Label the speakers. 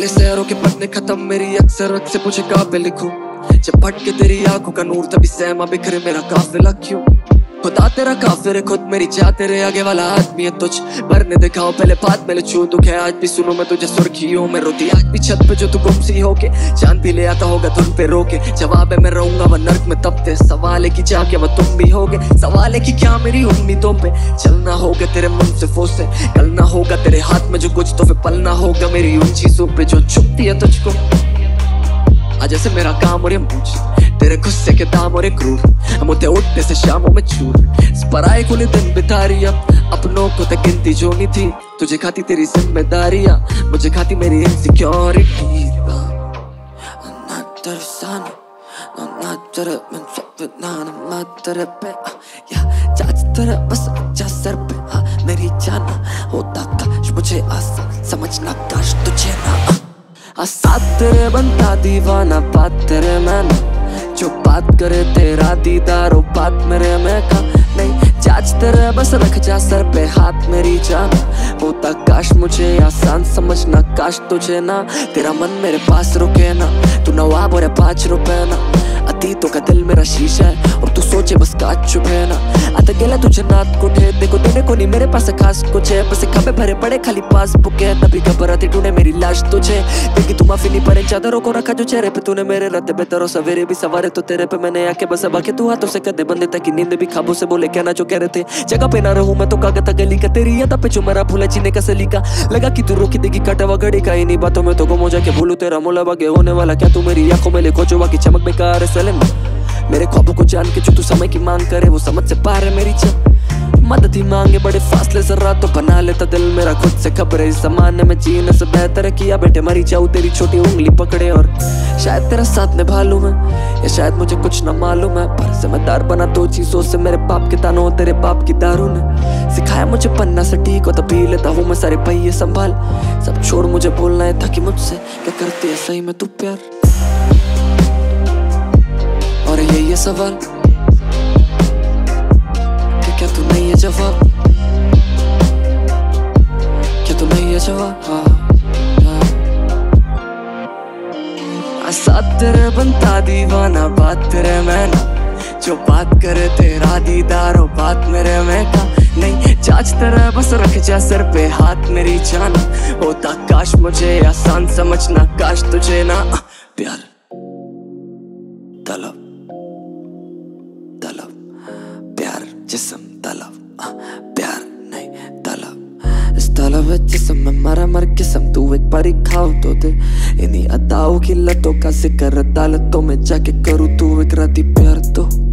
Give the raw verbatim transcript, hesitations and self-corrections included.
Speaker 1: काले शहरों के पन्ने खत्म मेरी अक्सर से पूछे कहाँ पे लिखूं। जब भटके तेरी आंखों का नूर तभी सहमा बिखरे मेरा काफिला क्यों। खुदा तेरा काफिर है खुद मेरी चाह तेरे आगे वाला आदमी है तुझ भरने दिखाओ पहले बात में छू दुख है आज भी सुनो मैं तुझे सुर्खियों में रोती आज भी छत पे जो तू गुमसी होके चांद भी ले आता होगा धुन पे रोके। जवाब है मैं रहूंगा वह नर्क में तब ते सवाल है कि चाह क्या वह तुम भी होगे। सवाल है कि क्या मेरी उम्मीदों पे चलना होगा तेरे मन से फोर्स से कलना होगा तेरे हाथ में जो कुछ तो फिर पलना होगा मेरी उन चीजों पे जो छुपती है तुझको। आज ऐसे मेरा काम और ये पूछ तेरे गुस्से के दाम और एक क्रूर मुझे उठने से शामों में चूर पराए खुले दिन बिता रही अपनों को तक गिनती जो नहीं थी तुझे खाती तेरी जिम्मेदारियां मुझे खाती मेरी इनसिक्योरिटी। बस अच्छा सर पे हाँ मेरी जाना होता काश मुझे आसान समझना काश तुझे ना साथ तेरे बनता दीवाना बात तेरे मैंने जो बात करे तेरा दीदार बात मेरे में का नहीं जाच तेरे बस रख जा सर पे हाथ मेरी जान होता काश मुझे आसान समझना काश तुझे ना तेरा मन मेरे पास रुके ना तू नवाब और पाँच रुपए ना अतीतों का दिल मेरा शीशा है और तू सोचे बस काच चुके ना आता गेला तुझे नात कुठे देखो देने को नहीं मेरे पास खास कुछ है बस खबे भरे पड़े खाली पास बुके तभी घबराती ढूंढे मेरी लाश तुझे देखी तू माफी नहीं पड़े चादरों को रखा जो चेहरे पे तूने मेरे रात बेतरो सवेरे भी सवारे तो तेरे पे मैंने आके बस अब आके तू हाथों से कदे बंदे तक नींद भी खाबों से बोले क्या ना जो कह रहे थे जगह पे ना रहूं मैं तो कागज गली का तेरी याद पे जो मेरा भूला जीने का सलीका लगा कि तू रोकी देगी कटवा घड़ी का इन्हीं बातों में तो गुम हो जाके भूलू तेरा मोला बागे होने वाला क्या तू मेरी आंखों में लिखो जो की चमक बेकार है सलेम मेरे ख्वाबों को जान के जो तू समय की मांग करे वो समझ से पार है मेरी चाह मदद ही मांगे बड़े फासले से रात तो बना लेता दिल मेरा खुद से खबर है इस जमाने में जीने से बेहतर किया बेटे मरी जाऊं तेरी छोटी उंगली पकड़े और शायद तेरा साथ निभा लूं मैं या शायद मुझे कुछ ना मालूम है पर जिम्मेदार बना दो चीजों से मेरे बाप के तानों तेरे बाप की दारू ने सिखाया मुझे पन्ना से ठीक हो तभी लेता हूँ मैं सारे पहिए संभाल सब छोड़ मुझे बोलना है था कि मुझसे क्या करती है सही में तू प्यार और यही है सवाल कि क्या तू नहीं है जवाब क्या तू नहीं है जवाब साथ तेरे बनता दीवाना बात तेरे में ना जो बात करे तेरा दीदार हो बात मेरे में का नहीं जाच तेरा बस रख जा सर पे हाथ मेरी जाना होता काश मुझे आसान समझना काश तुझे ना प्यार तलब तलब प्यार जिस्म तलब प्यार नहीं तलब इस तलब है जिस्म में मरा मर किस्म तू एक बारी खाओ तो दे इन्हीं अदाओं की लतों का जिक्र अदालतों में जाके करूँ तू एक राती प्यार तो